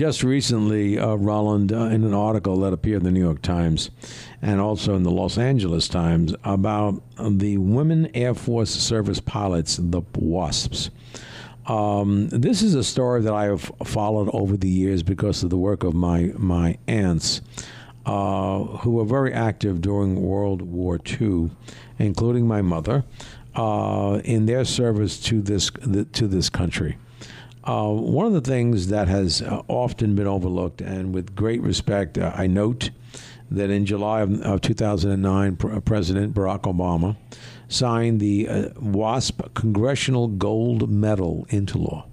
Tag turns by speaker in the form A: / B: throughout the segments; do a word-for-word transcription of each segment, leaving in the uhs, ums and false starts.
A: just recently, uh, Roland, uh, in an article that appeared in the New York Times and also in the Los Angeles Times about the Women Air Force Service pilots, the WASPs. Um, this is a story that I have followed over the years because of the work of my, my aunts, uh, who were very active during World War Two, including my mother, uh, in their service to this to this country. Uh, one of the things that has uh, often been overlooked, and with great respect, uh, I note that in July of, of two thousand nine, Pr- President Barack Obama signed the uh, WASP Congressional Gold Medal into law.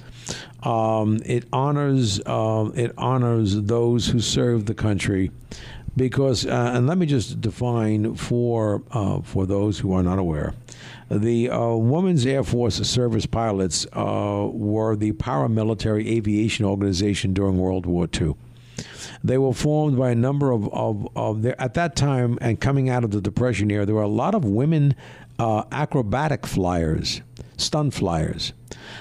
A: Um, it honors uh, it honors those who serve the country, because uh, and let me just define for uh, for those who are not aware. The uh, Women's Air Force Service pilots uh, were the paramilitary aviation organization during World War Two. They were formed by a number of, of, of their, at that time, and coming out of the Depression era, there were a lot of women uh, acrobatic flyers, stunt flyers.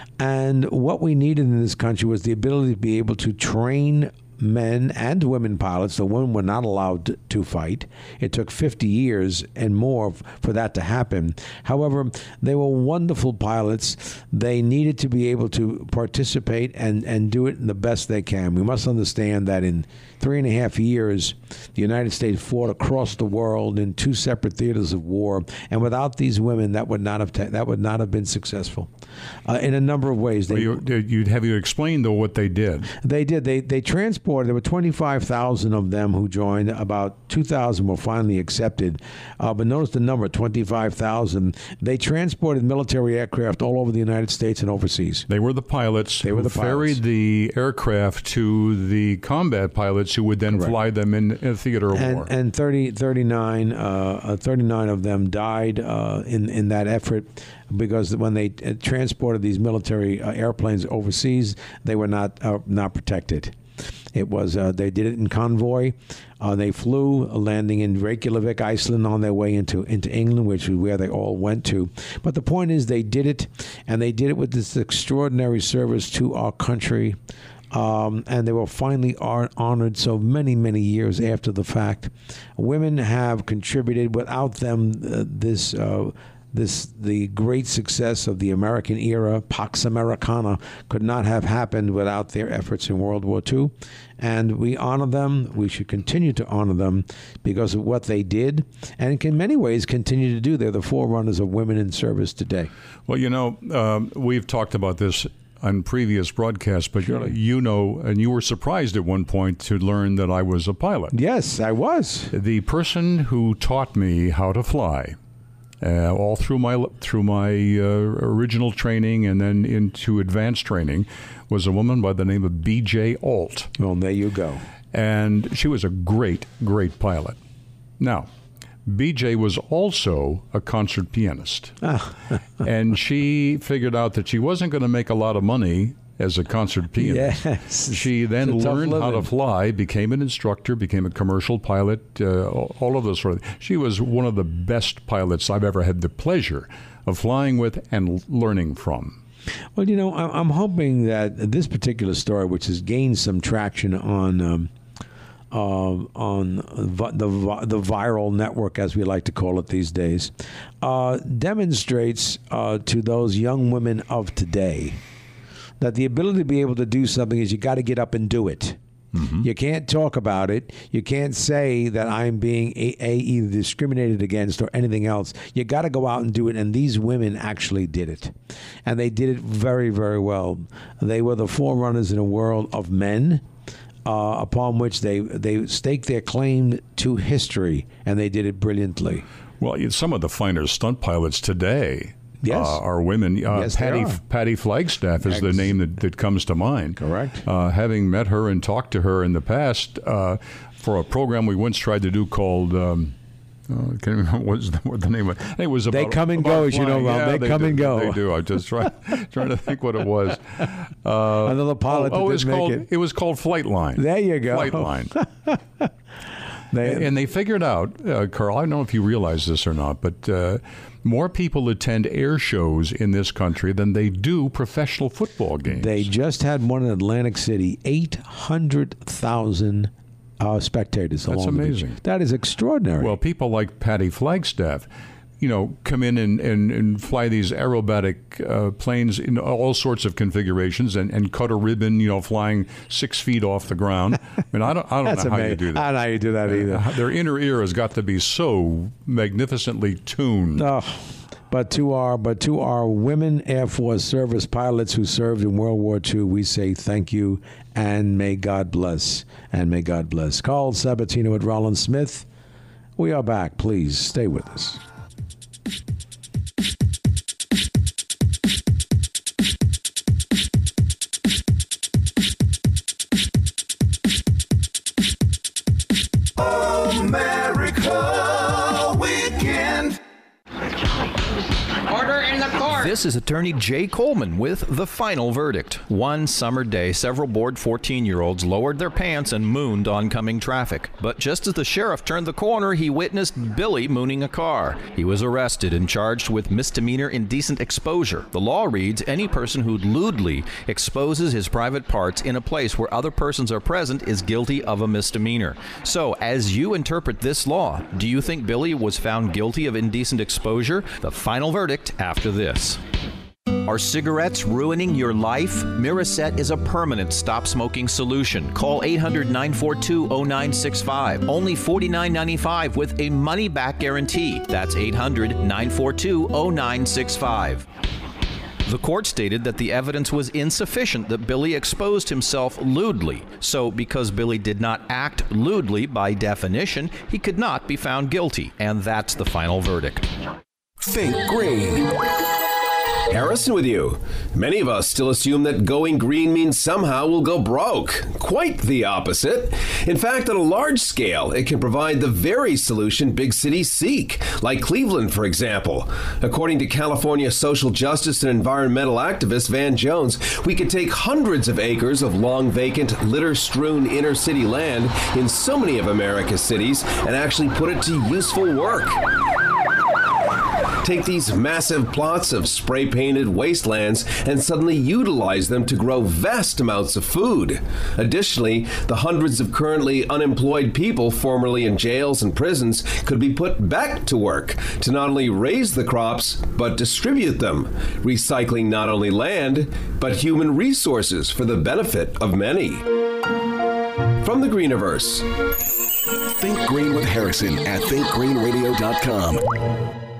A: And what we needed in this country was the ability to be able to train men and women pilots. The women were not allowed to fight. It took fifty years and more for that to happen. However, they were wonderful pilots. They needed to be able to participate and, and do it in the best they can. We must understand that in three and a half years, the United States fought across the world in two separate theaters of war, and without these women, that would not have ta- that would not have been successful uh, in a number of ways. They,
B: well, you, you'd have you explain though what they did.
A: They did. They they transported. There were twenty-five thousand of them who joined. About two thousand were finally accepted. Uh, but notice the number, twenty-five thousand. They transported military aircraft all over the United States and overseas.
B: They were the pilots
A: they were
B: who
A: the pilots.
B: ferried the aircraft to the combat pilots who would then
A: Correct.
B: fly them in, in a theater of
A: and,
B: war.
A: And thirty, thirty-nine, uh, thirty-nine of them died uh, in, in that effort, because when they uh, transported these military uh, airplanes overseas, they were not uh, not protected. It was uh, they did it in convoy. Uh, they flew, landing in Reykjavik, Iceland, on their way into into England, which is where they all went to. But the point is, they did it, and they did it with this extraordinary service to our country. Um, and they were finally honored so many, many years after the fact. Women have contributed. Without them, uh, this uh, this the great success of the American era, Pax Americana, could not have happened without their efforts in World War Two. And we honor them. We should continue to honor them because of what they did, and in many ways continue to do. They're the forerunners of women in service today.
B: Well, you know, um, we've talked about this on previous broadcasts, but
A: Surely.
B: you know, and you were surprised at one point to learn that I was a pilot.
A: Yes, I was.
B: The person who taught me how to fly, uh, all through my through my uh, original training and then into advanced training, was a woman by the name of B J Alt.
A: Well, there you go.
B: And she was a great, great pilot. Now, B J was also a concert pianist. And she figured out that she wasn't going to make a lot of money as a concert pianist.
A: Yes.
B: She then
A: It's a tough
B: learned how to
A: living.
B: fly, became an instructor, became a commercial pilot, uh, all of those sort of things. She was one of the best pilots I've ever had the pleasure of flying with and learning from.
A: Well, you know, I- I'm hoping that this particular story, which has gained some traction on um, uh, on vi- the vi- the viral network, as we like to call it these days, uh, demonstrates uh, to those young women of today that the ability to be able to do something is you got to get up and do it. Mm-hmm. You can't talk about it. You can't say that I'm being a, a either discriminated against or anything else. You got to go out and do it. And these women actually did it, and they did it very, very well. They were the forerunners in a world of men, uh, upon which they they staked their claim to history, and they did it brilliantly.
B: Well, you- some of the finer stunt pilots today
A: Yes.
B: uh, are women. Uh,
A: Yes, they
B: Patty
A: are.
B: Patty Flagstaff is the
A: Ex-
B: name that, that comes to mind.
A: Correct.
B: Uh, having met her and talked to her in the past uh, for a program we once tried to do called. Um, uh, I can't remember what was the, what the name of it. It was about,
A: They come and
B: about
A: go, as you know,
B: flying.
A: Ron.
B: Yeah,
A: They come
B: do,
A: and go.
B: They do. I'm just trying, trying to think what it was. Uh,
A: Another pilot
B: oh,
A: that
B: it was
A: didn't make
B: called,
A: it.
B: it was called Flightline.
A: There you go.
B: Flightline.
A: They,
B: and they figured out, uh, Carl, I don't know if you realize this or not, but uh, more people attend air shows in this country than they do professional football games.
A: They just had one in Atlantic City, eight hundred thousand uh, spectators along
B: That's amazing.
A: the beach. That is extraordinary.
B: Well, people like Patty Flagstaff, you know, come in and, and, and fly these aerobatic uh, planes in all sorts of configurations and, and cut a ribbon, you know, flying six feet off the ground. I mean, I don't, I don't
A: That's
B: know how
A: amazing.
B: you do that.
A: I don't know how you do that either.
B: Uh, their inner ear has got to be so magnificently tuned.
A: Oh, but to our but to our women Air Force service pilots who served in World War Two, we say thank you and may God bless. And may God bless. Carl Sabatino at Rollins Smith. We are back. Please stay with us.
C: America Weekend.
D: Order in the court.
E: This is attorney Jay Coleman with the final verdict. One summer day, several bored fourteen-year-olds lowered their pants and mooned oncoming traffic. But just as the sheriff turned the corner, he witnessed Billy mooning a car. He was arrested and charged with misdemeanor indecent exposure. The law reads, any person who lewdly exposes his private parts in a place where other persons are present is guilty of a misdemeanor. So, as you interpret this law, do you think Billy was found guilty of indecent exposure? The final verdict after this. Are cigarettes ruining your life? Miraset is a permanent stop-smoking solution. Call eight hundred, nine four two, zero nine six five. Only forty-nine ninety-five with a money-back guarantee. That's eight hundred, nine four two, zero nine six five. The court stated that the evidence was insufficient that Billy exposed himself lewdly. So, because Billy did not act lewdly by definition, he could not be found guilty. And that's the final verdict.
C: Think green. Harrison with you. Many of us still assume that going green means somehow we'll go broke. Quite the opposite. In fact, on a large scale, it can provide the very solution big cities seek, like Cleveland, for example. According to California social justice and environmental activist Van Jones, we could take hundreds of acres of long vacant, litter-strewn inner city land in so many of America's cities and actually put it to useful work. Take these massive plots of spray-painted wastelands and suddenly utilize them to grow vast amounts of food. Additionally, the hundreds of currently unemployed people formerly in jails and prisons could be put back to work to not only raise the crops, but distribute them, recycling not only land, but human resources for the benefit of many. From the Greeniverse.
F: Think Green with Harrison at think green radio dot com.